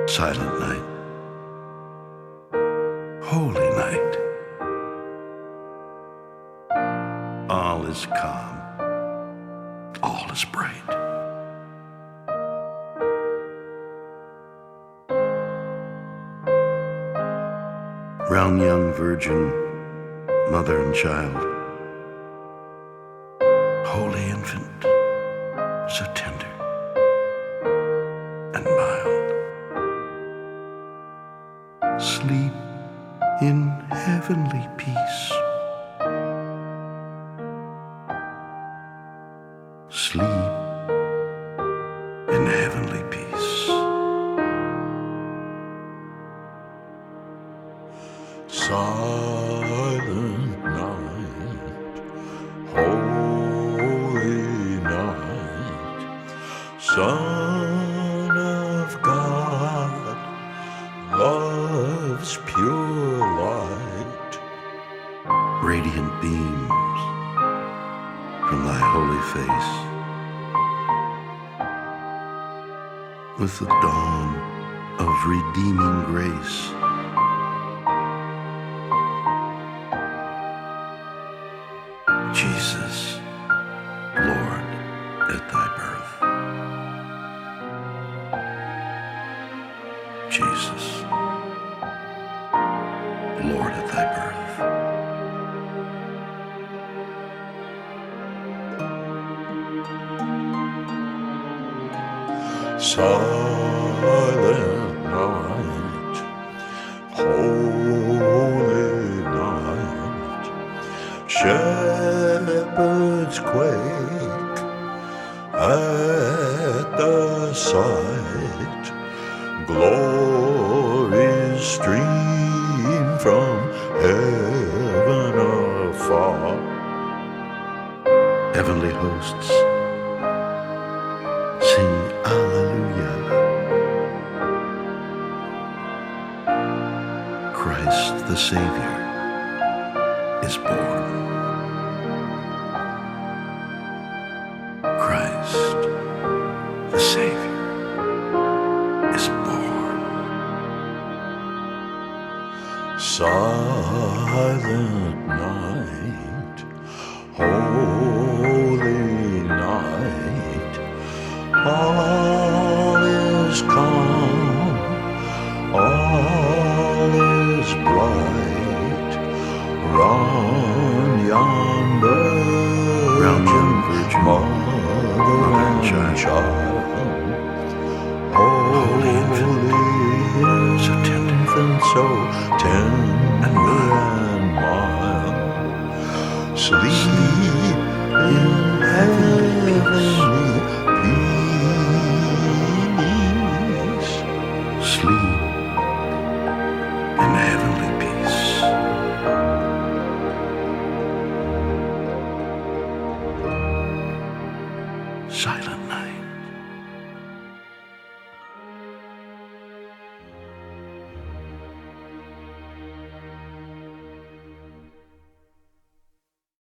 Silent night, holy night, all is calm, all is bright. Round young virgin, mother and child, holy infant, so tender and mild. Sleep in heavenly peace. Sleep in heavenly peace. Silent night, holy night, Son of God, love's pure light. Radiant beams from thy holy face, with the dawn of redeeming grace. Jesus, Lord, at thy birth. Jesus, Lord, at thy birth. Silent night, holy night, shepherds quake at the sight, glories stream from heaven afar. Heavenly hosts, sing Alleluia. Christ the Savior is born. Christ the Savior is born. Silent night, holy night, all is calm, all is bright. Round young virgin, mother and child, holy infant, so tender and mild. Sleep in heavenly